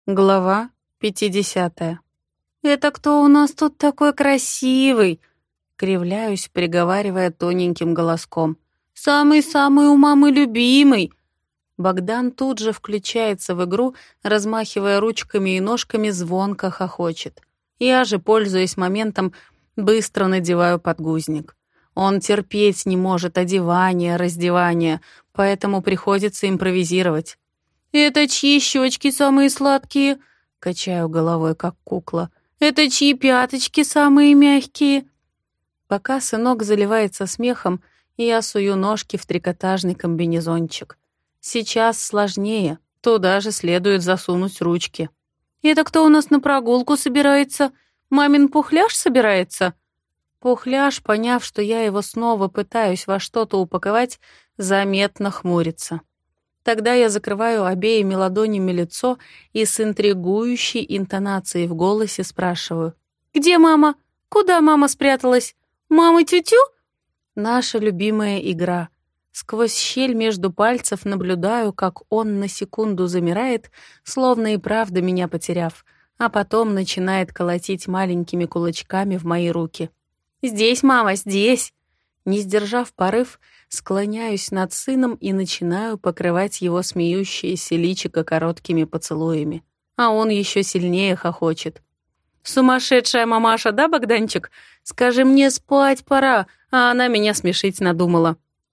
Глава 50. «Это кто у нас тут такой красивый?» Кривляюсь, приговаривая тоненьким голоском. «Самый-самый у мамы любимый!» Богдан тут же включается в игру, размахивая ручками и ножками, звонко хохочет. Я же, пользуясь моментом, быстро надеваю подгузник. Он терпеть не может одевания, раздевания, поэтому приходится импровизировать. «Это чьи щечки самые сладкие?» Качаю головой, как кукла. «Это чьи пяточки самые мягкие?» Пока сынок заливается смехом, я сую ножки в трикотажный комбинезончик. Сейчас сложнее, туда же следует засунуть ручки. «Это кто у нас на прогулку собирается? Мамин пухляж собирается?» Пухляж, поняв, что я его снова пытаюсь во что-то упаковать, заметно хмурится. Тогда я закрываю обеими ладонями лицо и с интригующей интонацией в голосе спрашиваю. «Где мама? Куда мама спряталась? Мама тю-тю?» Наша любимая игра. Сквозь щель между пальцев наблюдаю, как он на секунду замирает, словно и правда меня потеряв, а потом начинает колотить маленькими кулачками в мои руки. «Здесь, мама, здесь!» Не сдержав порыв, склоняюсь над сыном и начинаю покрывать его смеющееся личико короткими поцелуями. А он еще сильнее хохочет. «Сумасшедшая мамаша, да, Богданчик? Скажи, мне спать пора, а она меня смешить надумала».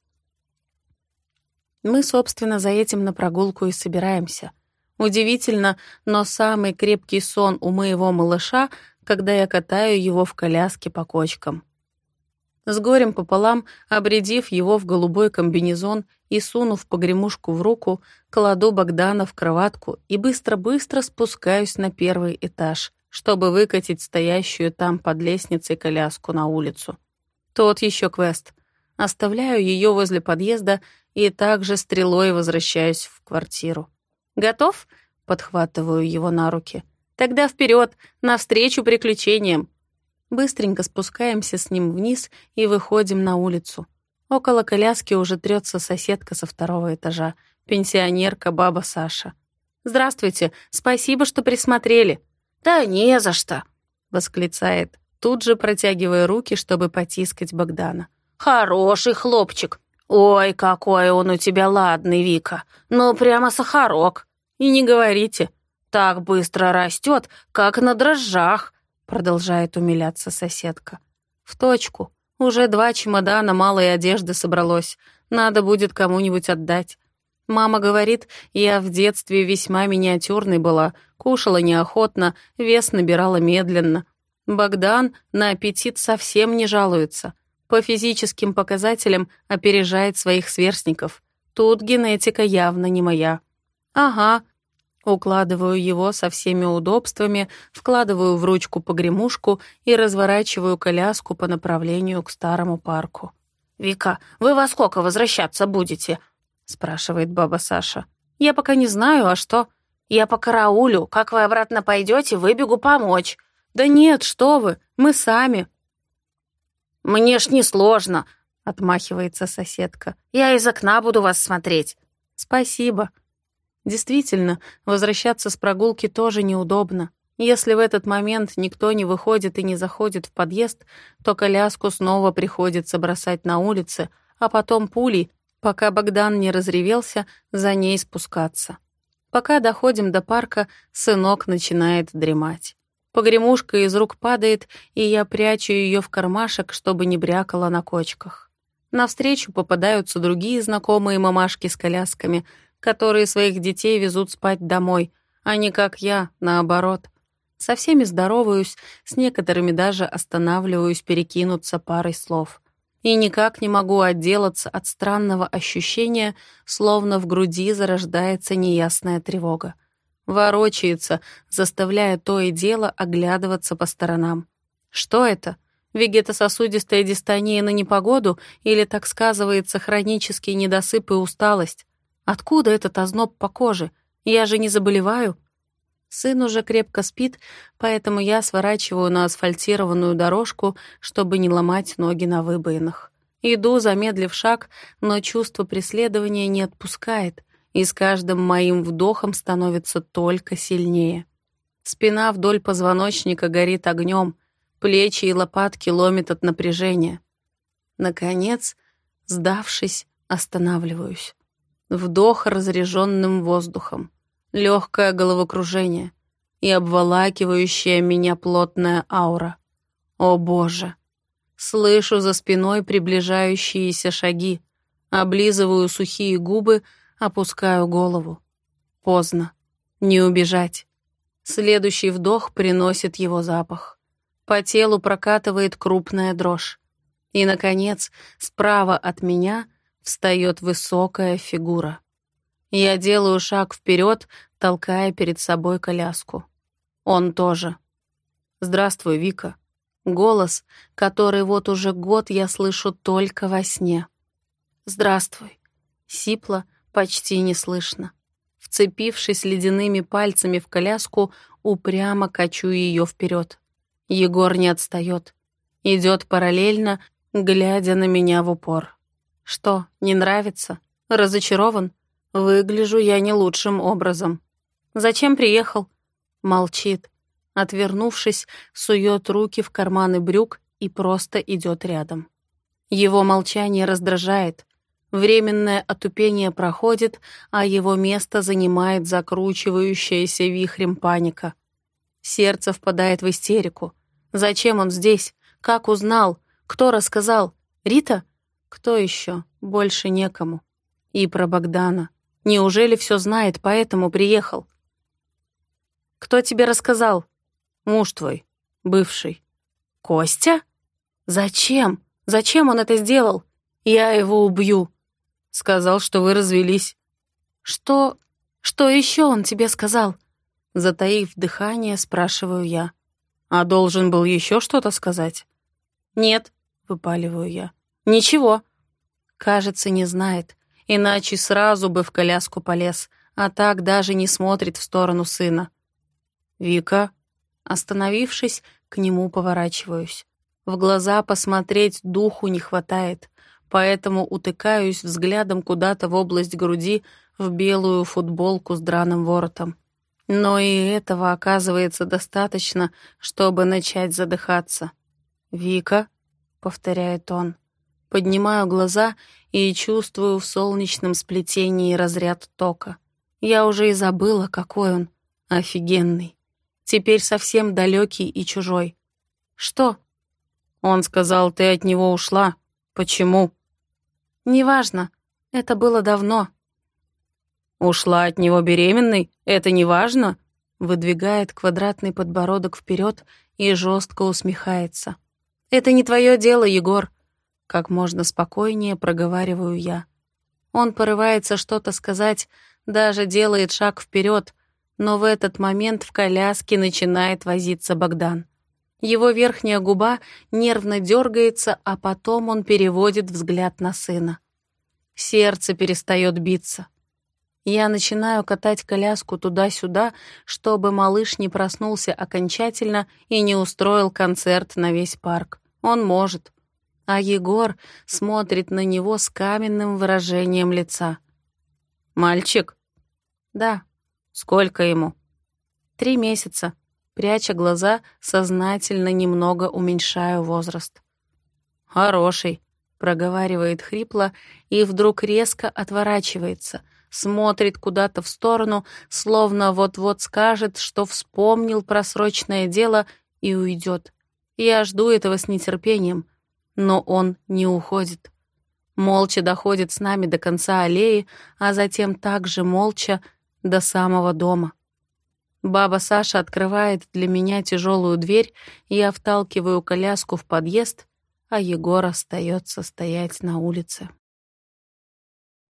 Мы, собственно, за этим на прогулку и собираемся. Удивительно, но самый крепкий сон у моего малыша, когда я катаю его в коляске по кочкам. С горем пополам, обрядив его в голубой комбинезон и сунув погремушку в руку, кладу Богдана в кроватку и быстро-быстро спускаюсь на первый этаж, чтобы выкатить стоящую там под лестницей коляску на улицу. Тот еще квест. Оставляю ее возле подъезда и также стрелой возвращаюсь в квартиру. «Готов?» — подхватываю его на руки. «Тогда вперед, навстречу приключениям!» Быстренько спускаемся с ним вниз и выходим на улицу. Около коляски уже трется соседка со второго этажа, пенсионерка баба Саша. «Здравствуйте, спасибо, что присмотрели». «Да не за что», — восклицает, тут же протягивая руки, чтобы потискать Богдана. «Хороший хлопчик. Ой, какой он у тебя ладный, Вика. Ну, прямо сахарок. И не говорите, так быстро растет, как на дрожжах», — продолжает умиляться соседка. «В точку. Уже 2 чемодана малой одежды собралось. Надо будет кому-нибудь отдать. Мама говорит, я в детстве весьма миниатюрной была, кушала неохотно, вес набирала медленно. Богдан на аппетит совсем не жалуется. По физическим показателям опережает своих сверстников. Тут генетика явно не моя». «Ага». Укладываю его со всеми удобствами, вкладываю в ручку погремушку и разворачиваю коляску по направлению к старому парку. «Вика, вы во сколько возвращаться будете?» — спрашивает баба Саша. «Я пока не знаю, а что?» «Я по караулю. Как вы обратно пойдете, выбегу помочь». «Да нет, что вы, мы сами». «Мне ж не сложно», — отмахивается соседка. «Я из окна буду вас смотреть». «Спасибо». Действительно, возвращаться с прогулки тоже неудобно. Если в этот момент никто не выходит и не заходит в подъезд, то коляску снова приходится бросать на улице, а потом пулей, пока Богдан не разревелся, за ней спускаться. Пока доходим до парка, сынок начинает дремать. Погремушка из рук падает, и я прячу ее в кармашек, чтобы не брякала на кочках. Навстречу попадаются другие знакомые мамашки с колясками, которые своих детей везут спать домой, а не как я, наоборот. Со всеми здороваюсь, с некоторыми даже останавливаюсь перекинуться парой слов. И никак не могу отделаться от странного ощущения, словно в груди зарождается неясная тревога. Ворочается, заставляя то и дело оглядываться по сторонам. Что это? Вегетососудистая дистония на непогоду или так сказывается хронический недосып и усталость? Откуда этот озноб по коже? Я же не заболеваю. Сын уже крепко спит, поэтому я сворачиваю на асфальтированную дорожку, чтобы не ломать ноги на выбоинах. Иду, замедлив шаг, но чувство преследования не отпускает, и с каждым моим вдохом становится только сильнее. Спина вдоль позвоночника горит огнем, плечи и лопатки ломит от напряжения. Наконец, сдавшись, останавливаюсь. Вдох разреженным воздухом, легкое головокружение и обволакивающая меня плотная аура. О боже! Слышу за спиной приближающиеся шаги, облизываю сухие губы, опускаю голову. Поздно. Не убежать. Следующий вдох приносит его запах. По телу прокатывает крупная дрожь. И, наконец, справа от меня встает высокая фигура. Я делаю шаг вперед, толкая перед собой коляску. Он тоже. «Здравствуй, Вика». Голос, который вот уже год я слышу только во сне. «Здравствуй». Сипло, почти не слышно. Вцепившись ледяными пальцами в коляску, упрямо качу ее вперед. Егор не отстает. Идет параллельно, глядя на меня в упор. Что, не нравится? Разочарован? Выгляжу я не лучшим образом. «Зачем приехал?» Молчит. Отвернувшись, сует руки в карманы брюк и просто идет рядом. Его молчание раздражает. Временное отупение проходит, а его место занимает закручивающаяся вихрем паника. Сердце впадает в истерику. Зачем он здесь? Как узнал? Кто рассказал? Рита? Кто еще? Больше некому. И про Богдана. Неужели все знает, поэтому приехал? Кто тебе рассказал? Муж твой, бывший. Костя? Зачем? Зачем он это сделал? Я его убью. Сказал, что вы развелись. Что еще он тебе сказал? Затаив дыхание, спрашиваю я. А должен был еще что-то сказать? Нет, выпаливаю я. Ничего. Кажется, не знает, иначе сразу бы в коляску полез, а так даже не смотрит в сторону сына. Вика? Остановившись, к нему поворачиваюсь. В глаза посмотреть духу не хватает, поэтому утыкаюсь взглядом куда-то в область груди в белую футболку с драным воротом. Но и этого оказывается достаточно, чтобы начать задыхаться. «Вика?» — повторяет он. Поднимаю глаза и чувствую в солнечном сплетении разряд тока. Я уже и забыла, какой он офигенный. Теперь совсем далекий и чужой. Что? Он сказал, ты от него ушла. Почему? Неважно. Это было давно. Ушла от него беременной? Это неважно? Выдвигает квадратный подбородок вперед и жестко усмехается. Это не твое дело, Егор. Как можно спокойнее проговариваю я. Он порывается что-то сказать, даже делает шаг вперед, но в этот момент в коляске начинает возиться Богдан. Его верхняя губа нервно дергается, а потом он переводит взгляд на сына. Сердце перестает биться. Я начинаю катать коляску туда-сюда, чтобы малыш не проснулся окончательно и не устроил концерт на весь парк. Он может. А Егор смотрит на него с каменным выражением лица. «Мальчик?» «Да». «Сколько ему?» 3 месяца. Пряча глаза, сознательно немного уменьшаю возраст. «Хороший», — проговаривает хрипло и вдруг резко отворачивается, смотрит куда-то в сторону, словно вот-вот скажет, что вспомнил про срочное дело и уйдет. Я жду этого с нетерпением, но он не уходит. Молча доходит с нами до конца аллеи, а затем также молча до самого дома. Баба Саша открывает для меня тяжелую дверь, я вталкиваю коляску в подъезд, а Егор остается стоять на улице.